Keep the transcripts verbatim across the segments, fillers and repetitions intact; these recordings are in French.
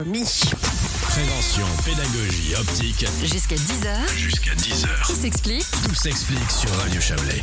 Mi. Prévention, pédagogie, optique. Jusqu'à dix heures. Jusqu'à dix heures. Tout s'explique. Tout s'explique sur Radio Chablais.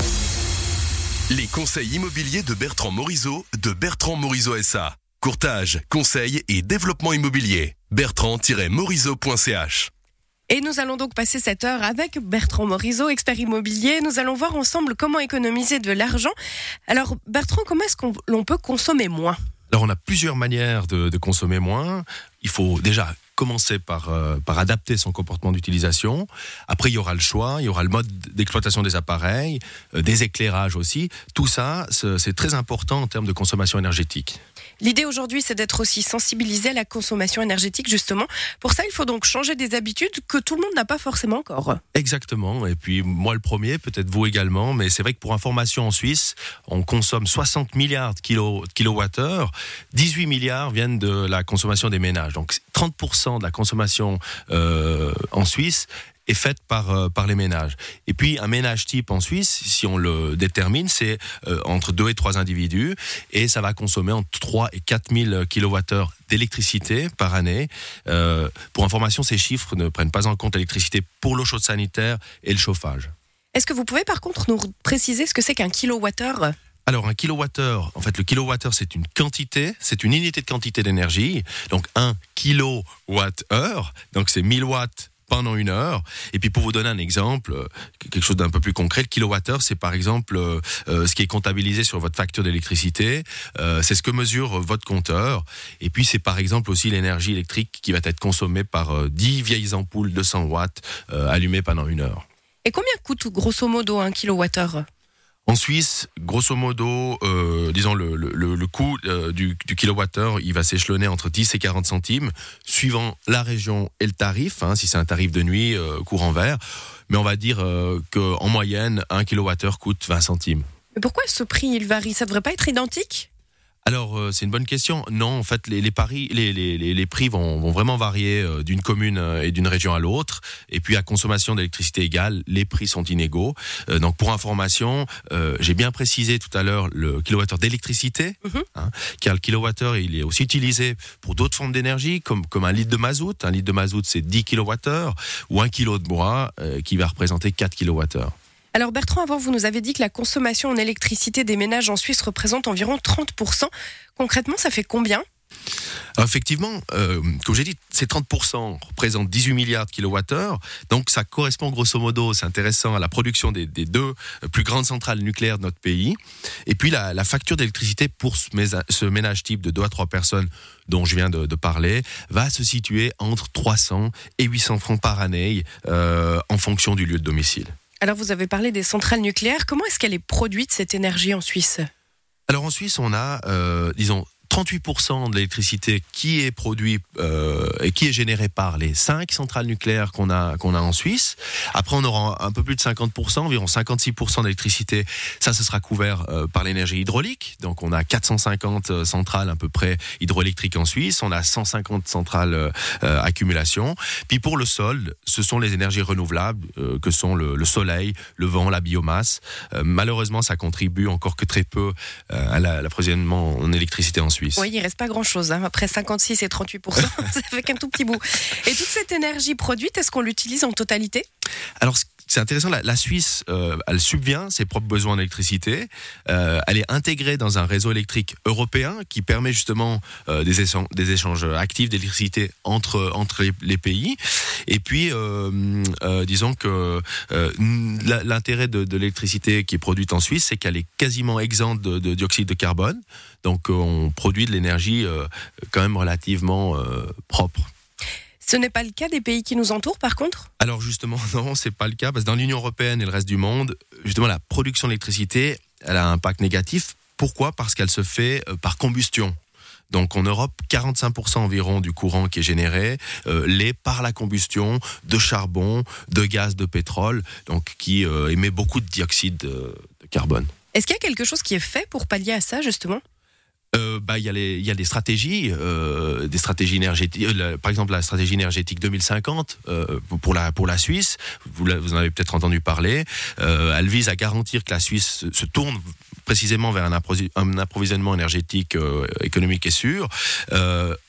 Les conseils immobiliers de Bertrand Morisot de Bertrand Morisot S A. Courtage, conseil et développement immobilier. bertrand tiret morisot point c h. Et nous allons donc passer cette heure avec Bertrand Morisot, expert immobilier. Nous allons voir ensemble comment économiser de l'argent. Alors Bertrand, comment est-ce qu'on l'on peut consommer moins ? Alors on a plusieurs manières de, de consommer moins. Il faut déjà commencer par, euh, par adapter son comportement d'utilisation. Après, il y aura le choix, il y aura le mode d'exploitation des appareils, euh, des éclairages aussi. Tout ça, c'est, c'est très important en termes de consommation énergétique. L'idée aujourd'hui, c'est d'être aussi sensibilisé à la consommation énergétique, justement. Pour ça, il faut donc changer des habitudes que tout le monde n'a pas forcément encore. Exactement. Et puis, moi, le premier, peut-être vous également. Mais c'est vrai que pour information, en Suisse, on consomme soixante milliards de kilo, kilowattheures. dix-huit milliards viennent de la consommation des ménages. Donc, trente pour cent de la consommation euh, en Suisse est faite par, euh, par les ménages. Et puis, un ménage type en Suisse, si on le détermine, c'est euh, entre deux et trois individus, et ça va consommer entre trois et quatre mille kilowattheures d'électricité par année. Euh, pour information, ces chiffres ne prennent pas en compte l'électricité pour l'eau chaude sanitaire et le chauffage. Est-ce que vous pouvez par contre nous préciser ce que c'est qu'un kilowattheure ? Alors, un kilowattheure, en fait, le kilowattheure, c'est une quantité, c'est une unité de quantité d'énergie. Donc, un kilowattheure, donc c'est mille watts pendant une heure. Et puis pour vous donner un exemple, quelque chose d'un peu plus concret, le kilowattheure, c'est par exemple euh, ce qui est comptabilisé sur votre facture d'électricité, euh, c'est ce que mesure votre compteur. Et puis c'est par exemple aussi l'énergie électrique qui va être consommée par euh, dix vieilles ampoules de cent watts euh, allumées pendant une heure. Et combien coûte grosso modo un kilowattheure ? En Suisse, grosso modo, euh, disons le, le, le coût euh, du, du kilowattheure, il va s'échelonner entre dix et quarante centimes, suivant la région et le tarif, hein, si c'est un tarif de nuit, euh, courant vert. Mais on va dire euh, qu'en moyenne, un kilowattheure coûte vingt centimes. Mais pourquoi ce prix, il varie ? Ça ne devrait pas être identique ? Alors, euh, c'est une bonne question. Non, en fait, les, les, paris, les, les, les prix vont, vont vraiment varier euh, d'une commune euh, et d'une région à l'autre. Et puis, à consommation d'électricité égale, les prix sont inégaux. Euh, donc, pour information, euh, j'ai bien précisé tout à l'heure le kilowattheure d'électricité, mm-hmm. hein, car le kilowattheure, il est aussi utilisé pour d'autres formes d'énergie, comme, comme un litre de mazout. Un litre de mazout, c'est dix kilowattheures, ou un kilo de bois, euh, qui va représenter quatre kilowattheures. Alors Bertrand, avant vous nous avez dit que la consommation en électricité des ménages en Suisse représente environ trente pour cent. Concrètement, ça fait combien ? Alors effectivement, euh, comme j'ai dit, ces trente pour cent représentent dix-huit milliards de kilowattheures. Donc ça correspond grosso modo, c'est intéressant, à la production des, des deux plus grandes centrales nucléaires de notre pays. Et puis la, la facture d'électricité pour ce, mésa, ce ménage type de deux à trois personnes dont je viens de, de parler va se situer entre trois cents et huit cents francs par année euh, en fonction du lieu de domicile. Alors vous avez parlé des centrales nucléaires. Comment est-ce qu'elle est produite, cette énergie en Suisse ? Alors en Suisse, on a, euh, disons, trente-huit pour cent de l'électricité qui est produite euh, et qui est générée par les cinq centrales nucléaires qu'on a, qu'on a en Suisse. Après, on aura un peu plus de cinquante pour cent, environ cinquante-six pour cent d'électricité. Ça, ce sera couvert euh, par l'énergie hydraulique. Donc, on a quatre cent cinquante centrales à peu près hydroélectriques en Suisse. On a cent cinquante centrales euh, accumulation. Puis pour le sol, ce sont les énergies renouvelables euh, que sont le, le soleil, le vent, la biomasse. Euh, malheureusement, ça contribue encore que très peu euh, à, la, à l'approvisionnement en électricité en Suisse. Oui, il ne reste pas grand-chose. Hein. Après cinquante-six et trente-huit pour cent, ça fait qu'un tout petit bout. Et toute cette énergie produite, est-ce qu'on l'utilise en totalité ? Alors, c'est intéressant, la, la Suisse, euh, elle subvient ses propres besoins d'électricité. Euh, elle est intégrée dans un réseau électrique européen qui permet justement euh, des, échanges, des échanges actifs d'électricité entre, entre les, les pays. Et puis, euh, euh, disons que euh, l'intérêt de, de l'électricité qui est produite en Suisse, c'est qu'elle est quasiment exempte de, de dioxyde de carbone. Donc, on produit de l'énergie euh, quand même relativement euh, propre. Ce n'est pas le cas des pays qui nous entourent, par contre ? Alors justement, non, c'est pas le cas, parce que dans l'Union européenne et le reste du monde, justement, la production d'électricité, elle a un impact négatif. Pourquoi ? Parce qu'elle se fait par combustion. Donc en Europe, quarante-cinq pour cent environ du courant qui est généré euh, l'est par la combustion de charbon, de gaz, de pétrole, donc qui euh, émet beaucoup de dioxyde de, de carbone. Est-ce qu'il y a quelque chose qui est fait pour pallier à ça, justement ? Euh, bah, il y a les, il y a des stratégies, euh, des stratégies énergétiques. Euh, par exemple, la stratégie énergétique deux mille cinquante euh, pour la pour la Suisse. Vous, la, vous en avez peut-être entendu parler. Euh, elle vise à garantir que la Suisse se, se tourne précisément vers un, approvi- un approvisionnement énergétique euh, économique et sûr. Euh,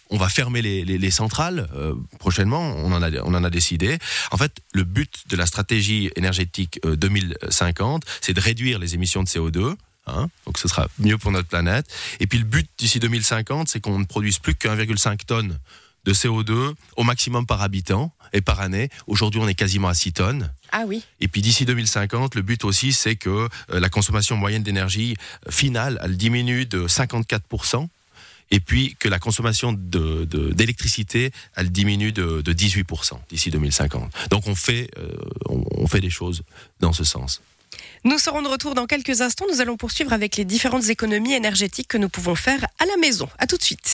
on va fermer les, les, les centrales euh, prochainement, on en, a, on en a décidé. En fait, le but de la stratégie énergétique euh, deux mille cinquante, c'est de réduire les émissions de C O deux. Hein, donc ce sera mieux pour notre planète. Et puis le but d'ici deux mille cinquante, c'est qu'on ne produise plus que un virgule cinq tonnes de C O deux au maximum par habitant et par année. Aujourd'hui, on est quasiment à six tonnes. Ah oui. Et puis d'ici deux mille cinquante, le but aussi, c'est que euh, la consommation moyenne d'énergie finale, elle diminue de cinquante-quatre pour cent. Et puis que la consommation de, de, d'électricité, elle diminue de, de dix-huit pour cent d'ici deux mille cinquante. Donc on fait, euh, on, on fait des choses dans ce sens. Nous serons de retour dans quelques instants. Nous allons poursuivre avec les différentes économies énergétiques que nous pouvons faire à la maison. À tout de suite.